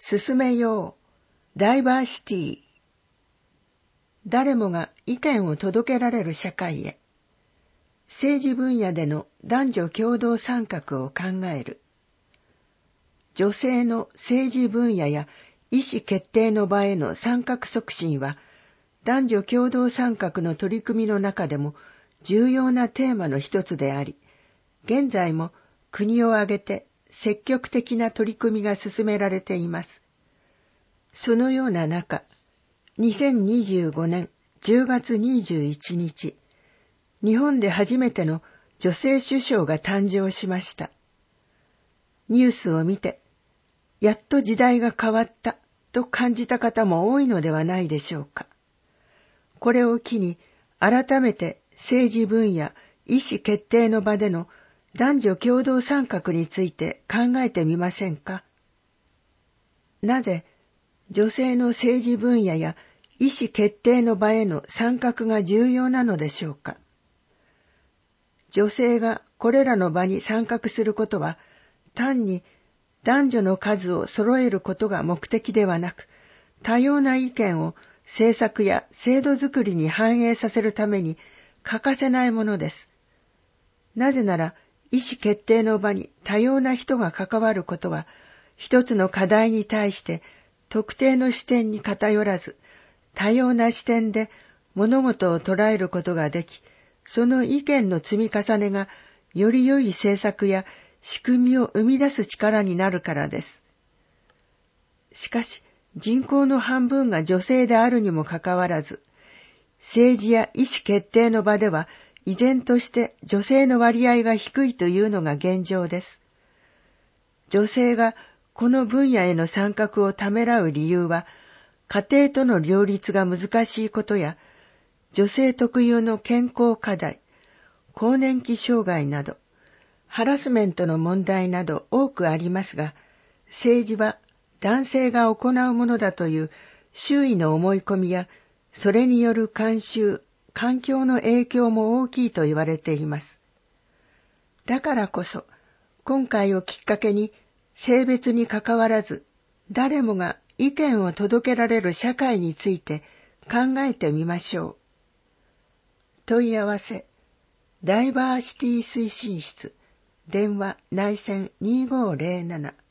進めよう。ダイバーシティ。誰もが意見を届けられる社会へ。政治分野での男女共同参画を考える。女性の政治分野や意思決定の場への参画促進は、男女共同参画の取り組みの中でも重要なテーマの一つであり、現在も国を挙げて積極的な取り組みが進められています。そのような中、2025年10月21日、日本で初めての女性首相が誕生しました。ニュースを見て、やっと時代が変わったと感じた方も多いのではないでしょうか。これを機に改めて政治分野、意思決定の場での男女共同参画について考えてみませんか。なぜ女性の政治分野や意思決定の場への参画が重要なのでしょうか。女性がこれらの場に参画することは、単に男女の数を揃えることが目的ではなく、多様な意見を政策や制度づくりに反映させるために欠かせないものです。なぜなら、意思決定の場に多様な人が関わることは、一つの課題に対して特定の視点に偏らず、多様な視点で物事を捉えることができ、その意見の積み重ねがより良い政策や仕組みを生み出す力になるからです。しかし、人口の半分が女性であるにもかかわらず、政治や意思決定の場では依然として女性の割合が低いというのが現状です。女性がこの分野への参画をためらう理由は、家庭との両立が難しいことや、女性特有の健康課題、更年期障害など、ハラスメントの問題など多くありますが、政治は男性が行うものだという周囲の思い込みや、それによる慣習、環境の影響も大きいと言われています。だからこそ、今回をきっかけに、性別にかかわらず、誰もが意見を届けられる社会について考えてみましょう。問い合わせ、ダイバーシティ推進室、電話内線2507